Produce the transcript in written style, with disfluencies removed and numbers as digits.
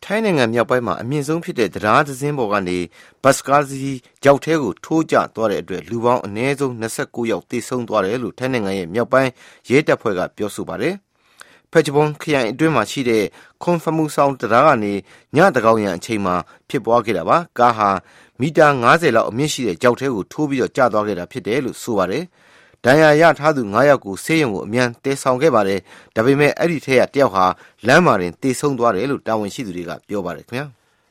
ထိုင်းနိုင်ငံမြောက်ပိုင်းမှာအမြင့်ဆုံးဖြစ်တဲ့တရားသင်းပေါ်ကနေဘတ်စကားစီးကြောက်ထဲကိုထိုးကျသွားတဲ့အတွက်လူပေါင်းအနည်းဆုံး29ယောက်သေဆုံးသွားတယ်လို့ထိုင်းနိုင်ငံရဲ့မြောက်ပိုင်းရဲတပ်ဖွဲ့ကပြောဆိုပါတယ်။ဖက်ချပွန်ခရိုင်အတွင်းမှာရှိတဲ့ခွန်ဖမှုဆောင်တရားကနေညတကောင်ရံအချိန်မှာဖြစ်ပွားခဲ့တာပါ။ကားဟာမီတာ90လောက်အမြင့်ရှိတဲ့ကြောက်ထဲကိုထိုးပြီးတော့ကျသွားခဲ့တာဖြစ်တယ်လို့ဆိုပါတယ်။ဒဏ်ရာရထားသူ9ယောက်ကိုဆေးရုံကိုအမြန်တဲဆောင်ခဲ့ပါတယ်။ဒါပေမဲ့အဲ့ဒီထဲကတယောက်ဟာလမ်းမှာတင်သေဆုံးသွားတယ်လို့တာဝန်ရှိသူတွေကပြောပါတယ်ခင်ဗျာ။